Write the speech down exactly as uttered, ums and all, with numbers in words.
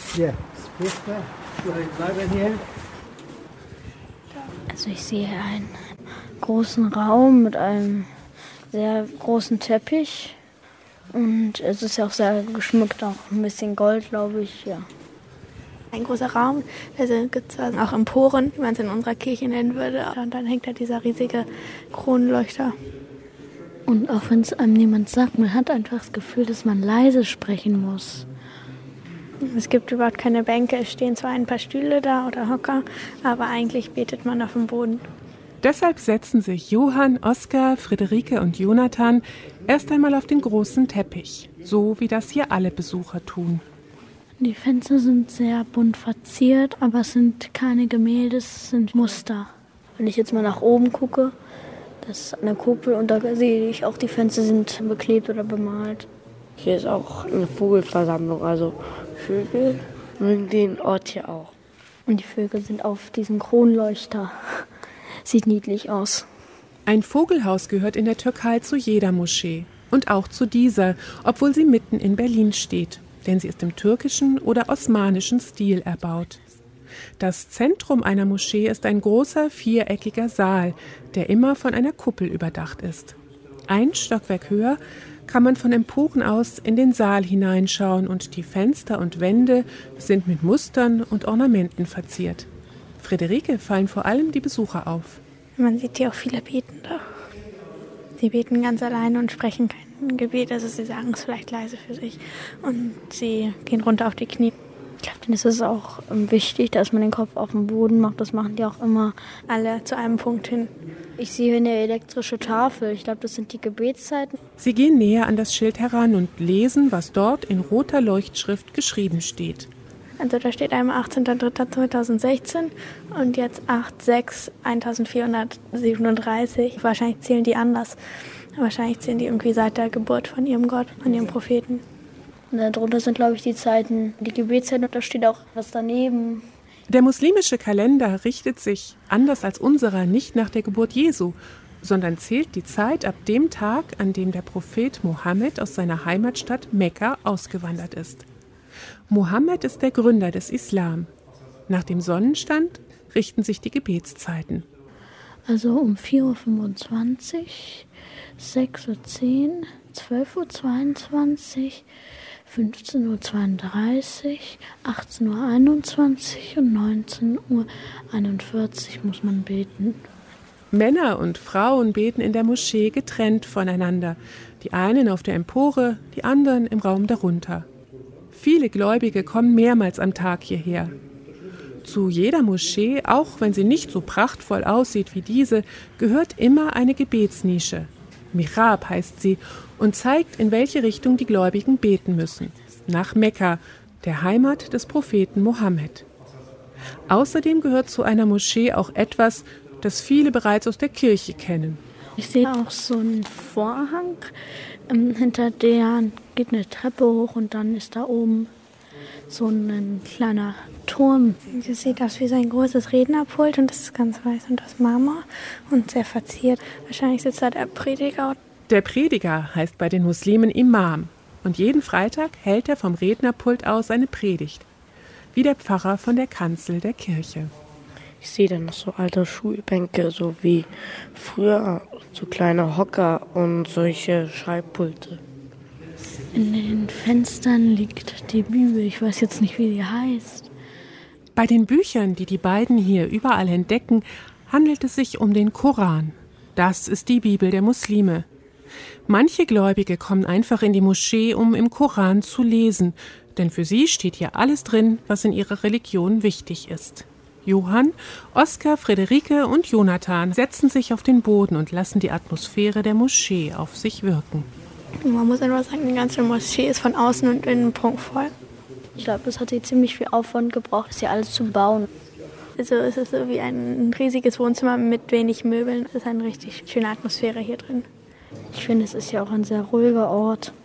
Yeah, speaker. Here. Also ich sehe einen großen Raum mit einem sehr großen Teppich und es ist ja auch sehr geschmückt, auch ein bisschen Gold, glaube ich, ja. Ein großer Raum, da gibt es auch Emporen, wie man es in unserer Kirche nennen würde. Und dann hängt da dieser riesige Kronleuchter. Und auch wenn es einem niemand sagt, man hat einfach das Gefühl, dass man leise sprechen muss. Es gibt überhaupt keine Bänke, es stehen zwar ein paar Stühle da oder Hocker, aber eigentlich betet man auf dem Boden. Deshalb setzen sich Johann, Oskar, Friederike und Jonathan erst einmal auf den großen Teppich, so wie das hier alle Besucher tun. Die Fenster sind sehr bunt verziert, aber es sind keine Gemälde, es sind Muster. Wenn ich jetzt mal nach oben gucke, das ist eine Kuppel und da sehe ich auch, die Fenster sind beklebt oder bemalt. Hier ist auch eine Vogelversammlung, also Vögel mögen den Ort hier auch. Und die Vögel sind auf diesem Kronleuchter. Sieht niedlich aus. Ein Vogelhaus gehört in der Türkei zu jeder Moschee und auch zu dieser, obwohl sie mitten in Berlin steht. Denn sie ist im türkischen oder osmanischen Stil erbaut. Das Zentrum einer Moschee ist ein großer viereckiger Saal, der immer von einer Kuppel überdacht ist. Ein Stockwerk höher kann man von Emporen aus in den Saal hineinschauen und die Fenster und Wände sind mit Mustern und Ornamenten verziert. Friederike fallen vor allem die Besucher auf. Man sieht hier auch viele Betende. Sie beten ganz alleine und sprechen kein Gebet, also sie sagen es vielleicht leise für sich und sie gehen runter auf die Knie. Ich glaube, dann ist es auch wichtig, dass man den Kopf auf den Boden macht. Das machen die auch immer alle zu einem Punkt hin. Ich sehe eine elektrische Tafel. Ich glaube, das sind die Gebetszeiten. Sie gehen näher an das Schild heran und lesen, was dort in roter Leuchtschrift geschrieben steht. Also da steht einmal achtzehnter dritter zweitausendsechzehn und jetzt acht sechs eintausendvierhundertsiebenunddreißig. Wahrscheinlich zählen die anders. Wahrscheinlich zählen die irgendwie seit der Geburt von ihrem Gott, von ihrem Propheten. Und darunter sind, glaube ich, die Zeiten, die Gebetszeiten und da steht auch was daneben. Der muslimische Kalender richtet sich, anders als unserer, nicht nach der Geburt Jesu, sondern zählt die Zeit ab dem Tag, an dem der Prophet Mohammed aus seiner Heimatstadt Mekka ausgewandert ist. Mohammed ist der Gründer des Islam. Nach dem Sonnenstand richten sich die Gebetszeiten. Also um vier Uhr fünfundzwanzig, sechs Uhr zehn, zwölf Uhr zweiundzwanzig, fünfzehn Uhr zweiunddreißig, achtzehn Uhr einundzwanzig und neunzehn Uhr einundvierzig muss man beten. Männer und Frauen beten in der Moschee getrennt voneinander. Die einen auf der Empore, die anderen im Raum darunter. Viele Gläubige kommen mehrmals am Tag hierher. Zu jeder Moschee, auch wenn sie nicht so prachtvoll aussieht wie diese, gehört immer eine Gebetsnische. Mihrab heißt sie und zeigt, in welche Richtung die Gläubigen beten müssen. Nach Mekka, der Heimat des Propheten Mohammed. Außerdem gehört zu einer Moschee auch etwas, das viele bereits aus der Kirche kennen. Ich sehe auch so einen Vorhang, ähm, hinter der geht eine Treppe hoch und dann ist da oben so ein kleiner Turm. Das sieht aus wie so ein großes Rednerpult und das ist ganz weiß und aus Marmor und sehr verziert. Wahrscheinlich sitzt da der Prediger. Der Prediger heißt bei den Muslimen Imam und jeden Freitag hält er vom Rednerpult aus seine Predigt, wie der Pfarrer von der Kanzel der Kirche. Ich sehe dann noch so alte Schulbänke, so wie früher, so kleine Hocker und solche Schreibpulte. In den Fenstern liegt die Bibel, ich weiß jetzt nicht, wie die heißt. Bei den Büchern, die die beiden hier überall entdecken, handelt es sich um den Koran. Das ist die Bibel der Muslime. Manche Gläubige kommen einfach in die Moschee, um im Koran zu lesen, denn für sie steht hier alles drin, was in ihrer Religion wichtig ist. Johann, Oskar, Friederike und Jonathan setzen sich auf den Boden und lassen die Atmosphäre der Moschee auf sich wirken. Man muss einfach sagen, die ganze Moschee ist von außen und innen prunkvoll. Ich glaube, es hat hier ziemlich viel Aufwand gebraucht, das hier alles zu bauen. Also es ist so wie ein riesiges Wohnzimmer mit wenig Möbeln. Es ist eine richtig schöne Atmosphäre hier drin. Ich finde, es ist ja auch ein sehr ruhiger Ort.